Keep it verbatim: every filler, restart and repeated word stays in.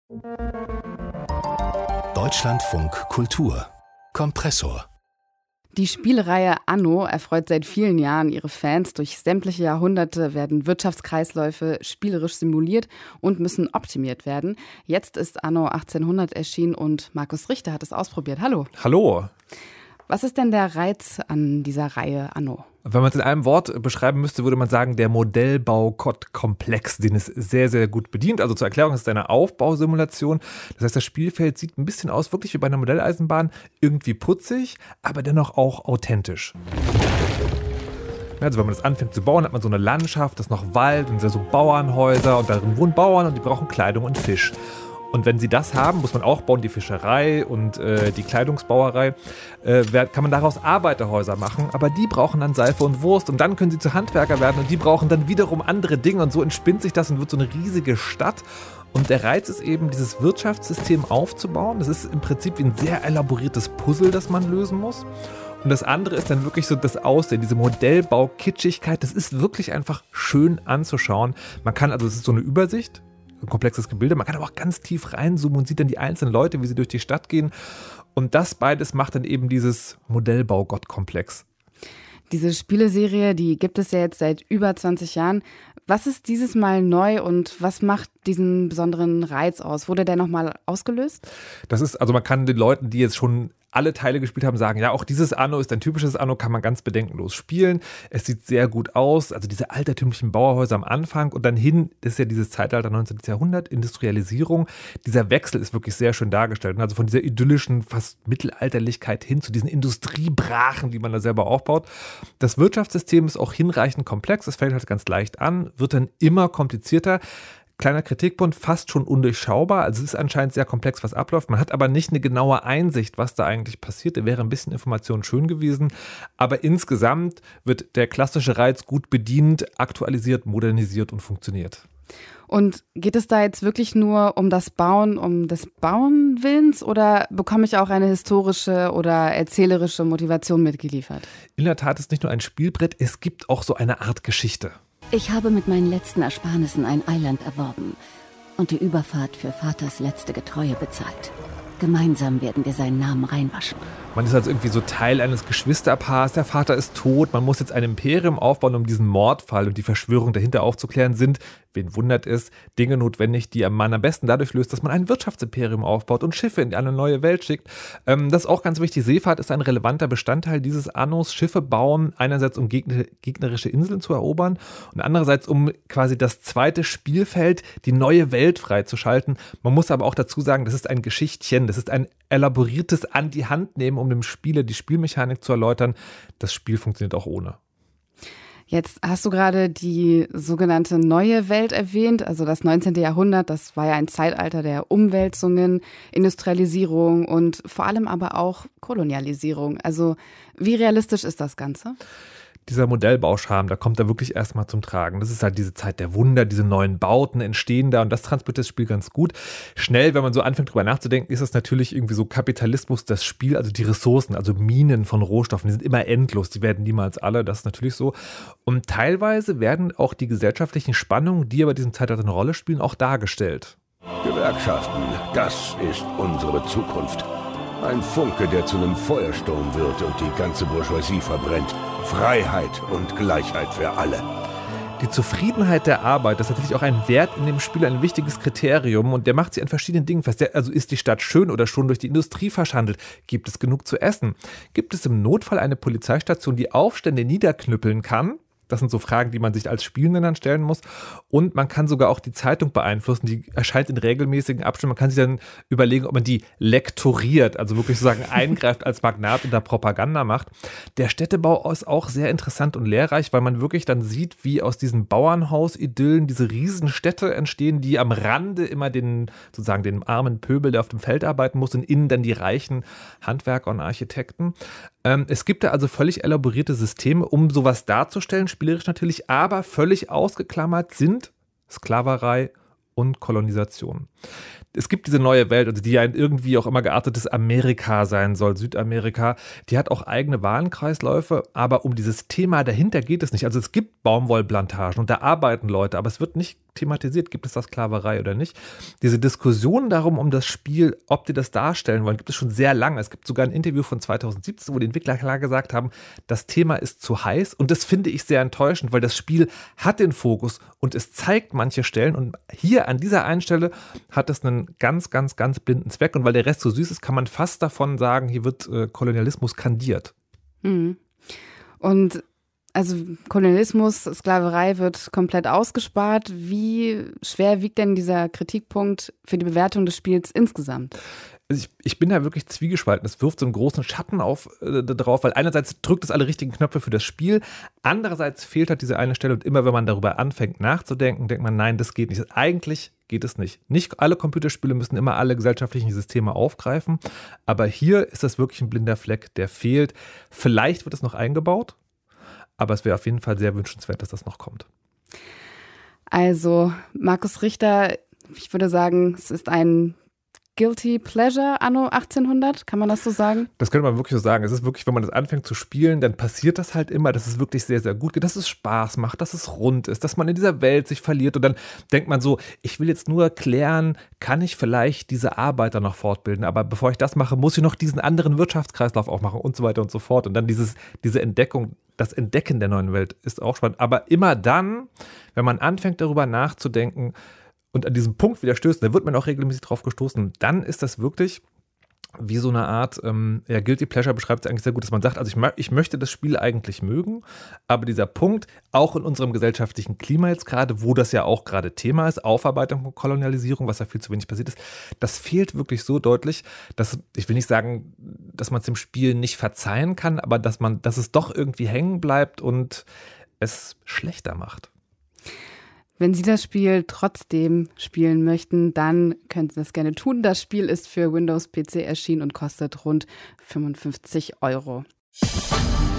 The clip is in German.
Deutschlandfunk Kultur Kompressor. Die Spielreihe Anno erfreut seit vielen Jahren ihre Fans. Durch sämtliche Jahrhunderte werden Wirtschaftskreisläufe spielerisch simuliert und müssen optimiert werden. Jetzt ist Anno achtzehnhundert erschienen und Markus Richter hat es ausprobiert. Hallo. Hallo. Was ist denn der Reiz an dieser Reihe Anno? Wenn man es in einem Wort beschreiben müsste, würde man sagen, der Modellbau-Komplex, den es sehr, sehr gut bedient. Also zur Erklärung, es ist eine Aufbausimulation. Das heißt, das Spielfeld sieht ein bisschen aus, wirklich wie bei einer Modelleisenbahn, irgendwie putzig, aber dennoch auch authentisch. Also wenn man das anfängt zu bauen, hat man so eine Landschaft, das ist noch Wald und so Bauernhäuser und darin wohnen Bauern und die brauchen Kleidung und Fisch. Und wenn sie das haben, muss man auch bauen, die Fischerei und äh, die Kleidungsbauerei, äh, kann man daraus Arbeiterhäuser machen, aber die brauchen dann Seife und Wurst und dann können sie zu Handwerker werden und die brauchen dann wiederum andere Dinge und so entspinnt sich das und wird so eine riesige Stadt. Und der Reiz ist eben, dieses Wirtschaftssystem aufzubauen. Das ist im Prinzip wie ein sehr elaboriertes Puzzle, das man lösen muss. Und das andere ist dann wirklich so das Aussehen, diese Modellbau-Kitschigkeit, das ist wirklich einfach schön anzuschauen. Man kann, also es ist so eine Übersicht, ein komplexes Gebilde. Man kann aber auch ganz tief reinzoomen und sieht dann die einzelnen Leute, wie sie durch die Stadt gehen. Und das beides macht dann eben dieses Modellbau-Gottkomplex. Diese Spieleserie, die gibt es ja jetzt seit über zwanzig Jahren. Was ist dieses Mal neu und was macht diesen besonderen Reiz aus? Wurde der nochmal ausgelöst? Das ist, also man kann den Leuten, die jetzt schon alle Teile gespielt haben, sagen, ja, auch dieses Anno ist ein typisches Anno, kann man ganz bedenkenlos spielen. Es sieht sehr gut aus, also diese altertümlichen Bauerhäuser am Anfang und dann hin, das ist ja dieses Zeitalter neunzehnten. Jahrhundert, Industrialisierung. Dieser Wechsel ist wirklich sehr schön dargestellt. Also von dieser idyllischen, fast Mittelalterlichkeit hin zu diesen Industriebrachen, die man da selber aufbaut. Das Wirtschaftssystem ist auch hinreichend komplex, es fällt halt ganz leicht an, wird dann immer komplizierter. Kleiner Kritikpunkt, fast schon undurchschaubar. Also es ist anscheinend sehr komplex, was abläuft. Man hat aber nicht eine genaue Einsicht, was da eigentlich passiert. Da wäre ein bisschen Information schön gewesen. Aber insgesamt wird der klassische Reiz gut bedient, aktualisiert, modernisiert und funktioniert. Und geht es da jetzt wirklich nur um das Bauen, um des Bauenwillens oder bekomme ich auch eine historische oder erzählerische Motivation mitgeliefert? In der Tat ist nicht nur ein Spielbrett, es gibt auch so eine Art Geschichte. Ich habe mit meinen letzten Ersparnissen ein Eiland erworben und die Überfahrt für Vaters letzte Getreue bezahlt. Gemeinsam werden wir seinen Namen reinwaschen. Man ist also irgendwie so Teil eines Geschwisterpaars, der Vater ist tot, man muss jetzt ein Imperium aufbauen, um diesen Mordfall und die Verschwörung dahinter aufzuklären. Sind, wen wundert es, Dinge notwendig, die man am besten dadurch löst, dass man ein Wirtschaftsimperium aufbaut und Schiffe in eine neue Welt schickt. Ähm, das ist auch ganz wichtig, Seefahrt ist ein relevanter Bestandteil dieses Annos. Schiffe bauen, einerseits um gegner, gegnerische Inseln zu erobern und andererseits um quasi das zweite Spielfeld, die neue Welt freizuschalten. Man muss aber auch dazu sagen, das ist ein Geschichtchen, das ist ein elaboriertes an die Hand nehmen, um dem Spieler die Spielmechanik zu erläutern. Das Spiel funktioniert auch ohne. Jetzt hast du gerade die sogenannte neue Welt erwähnt, also das neunzehnte. Jahrhundert, das war ja ein Zeitalter der Umwälzungen, Industrialisierung und vor allem aber auch Kolonialisierung. Also wie realistisch ist das Ganze? Dieser Modellbauscharme, da kommt er wirklich erstmal zum Tragen. Das ist halt diese Zeit der Wunder, diese neuen Bauten entstehen da und das transportiert das Spiel ganz gut. Schnell, wenn man so anfängt drüber nachzudenken, ist es natürlich irgendwie so Kapitalismus, das Spiel, also die Ressourcen, also Minen von Rohstoffen, die sind immer endlos, die werden niemals alle, das ist natürlich so. Und teilweise werden auch die gesellschaftlichen Spannungen, die aber diesem Zeitalter eine Rolle spielen, auch dargestellt. Gewerkschaften, das ist unsere Zukunft. Ein Funke, der zu einem Feuersturm wird und die ganze Bourgeoisie verbrennt. Freiheit und Gleichheit für alle. Die Zufriedenheit der Arbeit, das ist natürlich auch ein Wert in dem Spiel, ein wichtiges Kriterium und der macht sie an verschiedenen Dingen fest. Also ist die Stadt schön oder schon durch die Industrie verschandelt? Gibt es genug zu essen? Gibt es im Notfall eine Polizeistation, die Aufstände niederknüppeln kann? Das sind so Fragen, die man sich als Spielender dann stellen muss. Und man kann sogar auch die Zeitung beeinflussen. Die erscheint in regelmäßigen Abständen. Man kann sich dann überlegen, ob man die lektoriert, also wirklich sozusagen eingreift als Magnat und da Propaganda macht. Der Städtebau ist auch sehr interessant und lehrreich, weil man wirklich dann sieht, wie aus diesen Bauernhaus-Idyllen diese Riesenstädte entstehen, die am Rande immer den, sozusagen den armen Pöbel, der auf dem Feld arbeiten muss, und innen dann die reichen Handwerker und Architekten. Ähm, es gibt da also völlig elaborierte Systeme, um sowas darzustellen, spielerisch natürlich, aber völlig ausgeklammert sind Sklaverei und Kolonisation. Es gibt diese neue Welt, also die ja ein irgendwie auch immer geartetes Amerika sein soll, Südamerika. Die hat auch eigene Warenkreisläufe, aber um dieses Thema dahinter geht es nicht. Also es gibt Baumwollplantagen und da arbeiten Leute, aber es wird nicht thematisiert, gibt es da Sklaverei oder nicht. Diese Diskussion darum, um das Spiel, ob die das darstellen wollen, gibt es schon sehr lange. Es gibt sogar ein Interview von zweitausendsiebzehn, wo die Entwickler klar gesagt haben, das Thema ist zu heiß. Und das finde ich sehr enttäuschend, weil das Spiel hat den Fokus und es zeigt manche Stellen. Und hier an dieser einen Stelle hat es einen ganz, ganz, ganz blinden Zweck. Und weil der Rest so süß ist, kann man fast davon sagen, hier wird äh, Kolonialismus kandiert. Mhm. Und also Kolonialismus, Sklaverei wird komplett ausgespart. Wie schwer wiegt denn dieser Kritikpunkt für die Bewertung des Spiels insgesamt? Also ich, ich bin da wirklich zwiegespalten. Es wirft so einen großen Schatten auf äh, drauf, weil einerseits drückt es alle richtigen Knöpfe für das Spiel, andererseits fehlt halt diese eine Stelle und immer wenn man darüber anfängt nachzudenken, denkt man, nein, das geht nicht. Eigentlich geht es nicht. Nicht alle Computerspiele müssen immer alle gesellschaftlichen Systeme aufgreifen, aber hier ist das wirklich ein blinder Fleck, der fehlt. Vielleicht wird es noch eingebaut, aber es wäre auf jeden Fall sehr wünschenswert, dass das noch kommt. Also Markus Richter, ich würde sagen, es ist ein Guilty Pleasure anno achtzehnhundert, kann man das so sagen? Das könnte man wirklich so sagen. Es ist wirklich, wenn man das anfängt zu spielen, dann passiert das halt immer, dass es wirklich sehr, sehr gut geht, dass es Spaß macht, dass es rund ist, dass man in dieser Welt sich verliert und dann denkt man so, ich will jetzt nur klären, kann ich vielleicht diese Arbeiter noch fortbilden, aber bevor ich das mache, muss ich noch diesen anderen Wirtschaftskreislauf auch machen und so weiter und so fort und dann dieses, diese Entdeckung, das Entdecken der neuen Welt ist auch spannend, aber immer dann, wenn man anfängt darüber nachzudenken, und an diesem Punkt wieder stößt, da wird man auch regelmäßig drauf gestoßen, dann ist das wirklich wie so eine Art, ähm, ja, Guilty Pleasure beschreibt es eigentlich sehr gut, dass man sagt, also ich, ich möchte das Spiel eigentlich mögen, aber dieser Punkt, auch in unserem gesellschaftlichen Klima jetzt gerade, wo das ja auch gerade Thema ist, Aufarbeitung von Kolonialisierung, was ja viel zu wenig passiert ist, das fehlt wirklich so deutlich, dass, ich will nicht sagen, dass man es dem Spiel nicht verzeihen kann, aber dass man, dass es doch irgendwie hängen bleibt und es schlechter macht. Wenn Sie das Spiel trotzdem spielen möchten, dann können Sie das gerne tun. Das Spiel ist für Windows P C erschienen und kostet rund fünfundfünfzig Euro.